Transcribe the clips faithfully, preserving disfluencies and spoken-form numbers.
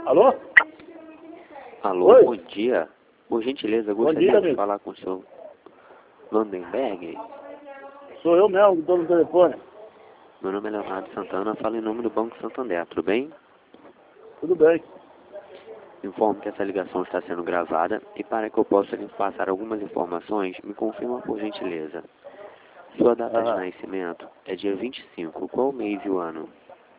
Alô? Alô, Oi? bom dia. Por gentileza, Bom gostaria dia, de amigo. falar com o senhor Landenberg. Sou eu mesmo que estou no telefone. Meu nome é Leonardo Santana, falo em nome do Banco Santander, tudo bem? Tudo bem. Informo que essa ligação está sendo gravada e para que eu possa lhe passar algumas informações, me confirma por gentileza. Sua data de Aham. nascimento é dia vinte e cinco, qual o mês e o ano?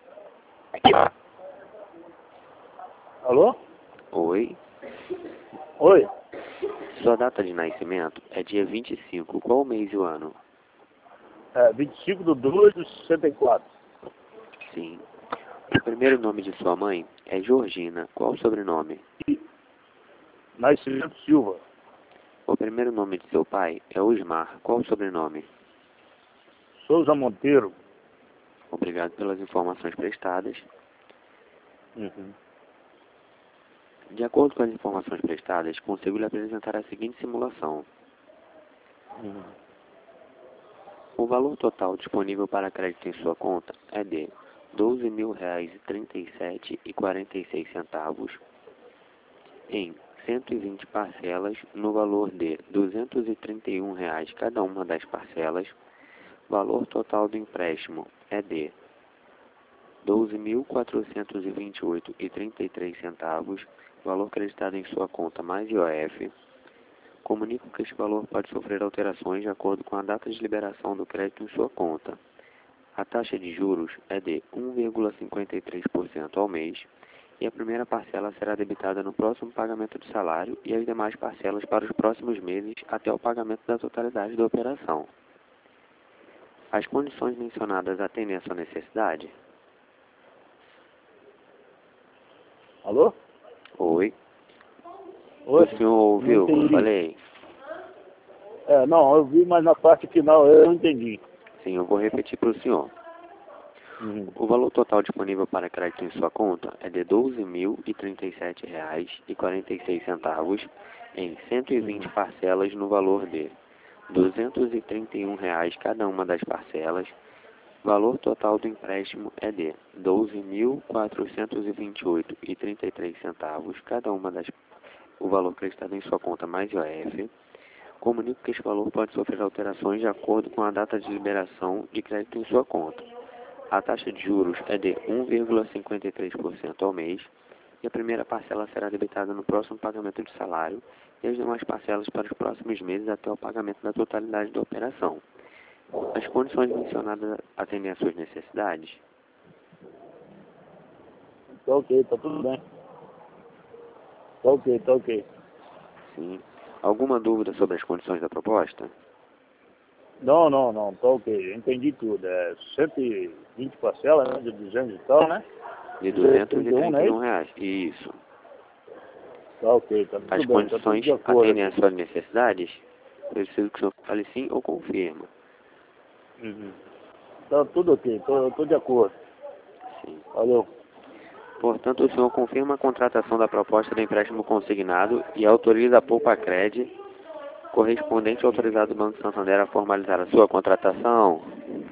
Alô? Oi? Oi? Sua data de nascimento é dia vinte e cinco, qual o mês e o ano? É, vinte e cinco de dois de sessenta e quatro. Sim. O primeiro nome de sua mãe é Georgina, qual o sobrenome? Nascimento Silva. O primeiro nome de seu pai é Osmar, qual o sobrenome? Souza Monteiro. Obrigado pelas informações prestadas. Uhum. De acordo com as informações prestadas, consigo lhe apresentar a seguinte simulação. Uhum. O valor total disponível para crédito em sua conta é de doze mil reais e trinta e sete reais e quarenta e seis centavos em cento e vinte parcelas no valor de duzentos e trinta e um reais cada uma das parcelas. Valor total do empréstimo é de doze mil quatrocentos e vinte e oito reais e trinta e três centavos, valor creditado em sua conta mais I O F. Comunico que este valor pode sofrer alterações de acordo com a data de liberação do crédito em sua conta. A taxa de juros é de um vírgula cinquenta e três por cento ao mês e a primeira parcela será debitada no próximo pagamento do salário e as demais parcelas para os próximos meses até o pagamento da totalidade da operação. As condições mencionadas atendem à sua necessidade? Alô? Oi. Oi? O senhor Não ouviu o que eu entendi. falei? É, não, eu vi, mas na parte final eu não entendi. Sim, eu vou repetir para o senhor. Uhum. O valor total disponível para crédito em sua conta é de doze mil e trinta e sete reais e quarenta e seis centavos em cento e vinte Uhum. parcelas no valor de duzentos e trinta e um reais cada uma das parcelas. Valor total do empréstimo é de doze mil quatrocentos e vinte e oito reais e trinta e três centavos cada uma das o valor creditado em sua conta mais I O F. Comunico que este valor pode sofrer alterações de acordo com a data de liberação de crédito em sua conta. A taxa de juros é de um vírgula cinquenta e três por cento ao mês e a primeira parcela será debitada no próximo pagamento de salário e as demais parcelas para os próximos meses até o pagamento da totalidade da operação. As condições mencionadas atendem às suas necessidades? Tá ok, tá tudo bem. Tá ok, tá ok. Sim. Alguma dúvida sobre as condições da proposta? Não, não, não, tá ok. Eu entendi tudo. É cento e vinte parcelas, né? De duzentos e tal, né? De duzentos e duzentos e trinta e um, trinta não e é um isso? reais. Isso. Tá ok, tá As tudo bem, tá tudo condições de acordo atendem aqui. às suas necessidades? Preciso que o senhor fale sim ou confirma. Uhum. Tá tudo ok, tô, tô de acordo. Sim. Valeu. Portanto, o senhor confirma a contratação da proposta do empréstimo consignado e autoriza a Poupa-Cred, correspondente autorizado do Banco Santander, a formalizar a sua contratação?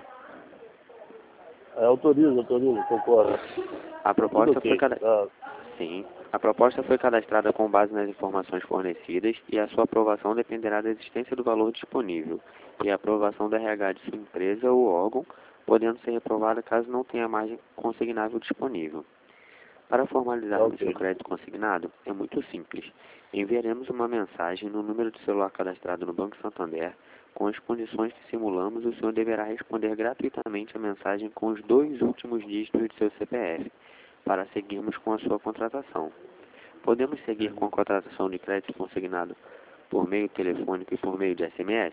É, autoriza, autoriza, concordo. A Tá tudo proposta foi ok. cada... Tá. Sim. A proposta foi cadastrada com base nas informações fornecidas e a sua aprovação dependerá da existência do valor disponível e a aprovação da R H de sua empresa ou órgão, podendo ser reprovada caso não tenha margem consignável disponível. Para Tá formalizarmos ok. seu crédito consignado, é muito simples. Enviaremos uma mensagem no número de celular cadastrado no Banco Santander com as condições que simulamos e o senhor deverá responder gratuitamente a mensagem com os dois últimos dígitos de seu C P F, para seguirmos com a sua contratação. Podemos seguir com a Uhum. contratação de crédito consignado por meio telefônico e por meio de S M S?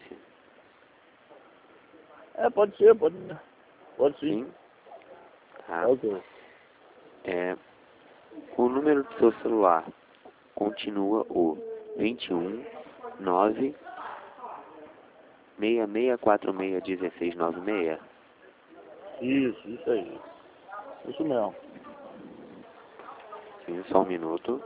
É, pode ser, pode Pode sim. Sim? Tá Tá. ok. É, o número do seu celular continua o vinte e um, nove, seis seis quatro seis, um seis nove seis? Isso, isso aí. Isso mesmo. Sim, só um minuto.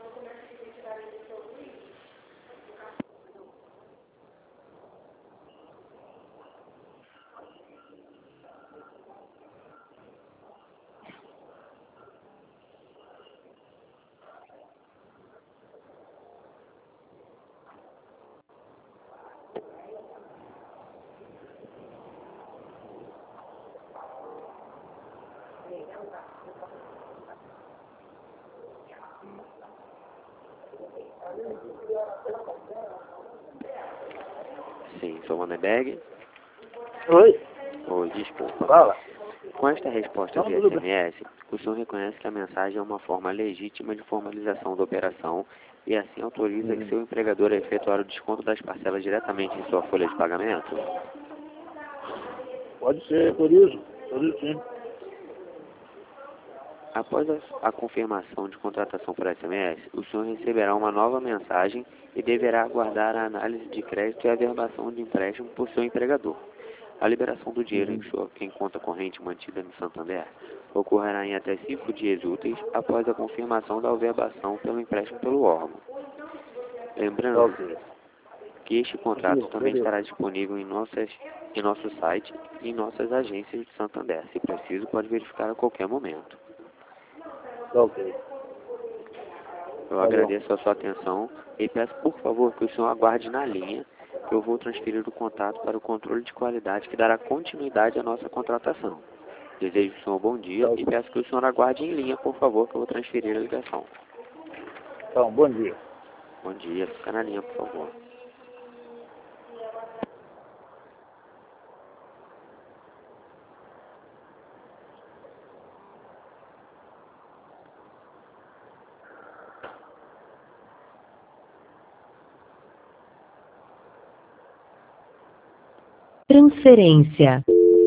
Sim, sou Wanderberg. Oi? Oi, desculpa. Fala. Com esta resposta Não, via tudo S M S, o senhor reconhece que a mensagem é uma forma legítima de formalização da operação e assim autoriza que Uhum. seu empregador a efetuar o desconto das parcelas diretamente em sua folha de pagamento? Pode ser, por isso. Por isso, sim. Após a, a confirmação de contratação por S M S, o senhor receberá uma nova mensagem e deverá aguardar a análise de crédito e a averbação de empréstimo por seu empregador. A liberação do dinheiro em Uhum. sua em conta corrente mantida no Santander ocorrerá em até cinco dias úteis após a confirmação da averbação pelo empréstimo pelo órgão. Tá Lembrando ok. que este contrato Tranquilo, também beleza. estará disponível em, nossas, em nosso site e em nossas agências de Santander. Se preciso, pode verificar a qualquer momento. Tá ok. Eu Tá bom. agradeço a sua atenção e peço, por favor, que o senhor aguarde na linha, que eu vou transferir o contato para o controle de qualidade que dará continuidade à nossa contratação. Desejo ao senhor um bom dia Tá e ok. peço que o senhor aguarde em linha, por favor, que eu vou transferir a ligação. Então, bom dia. Bom dia, fica na linha, por favor. Transferência.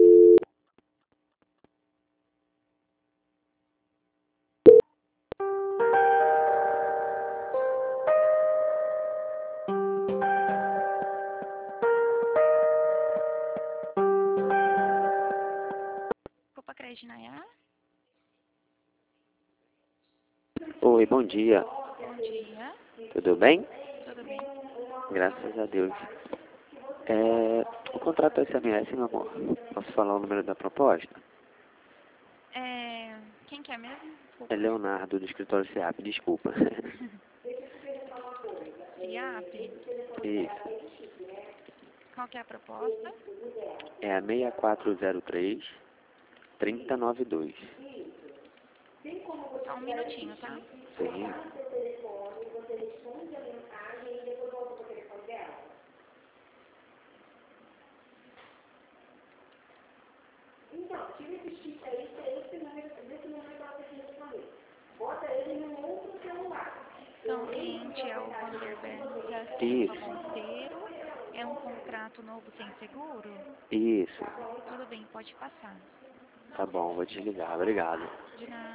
Copa Crédito Nayar? Oi, bom dia. Bom dia, Tudo bem? tudo bem? Graças a Deus. É, o contrato S M S, meu amor. Posso falar o número da proposta? É, quem que é mesmo? Desculpa. É Leonardo, do escritório C E A P, desculpa. C I A P? Isso. Qual que é a proposta? É a seis quatro zero três, três zero nove dois. Só um minutinho, tá? Sim. Então, o cliente é o Vanderberg da Silva Isso. Monteiro. É um contrato novo sem seguro? Isso. Tudo bem, pode passar. Tá bom, vou desligar. Obrigado. De nada.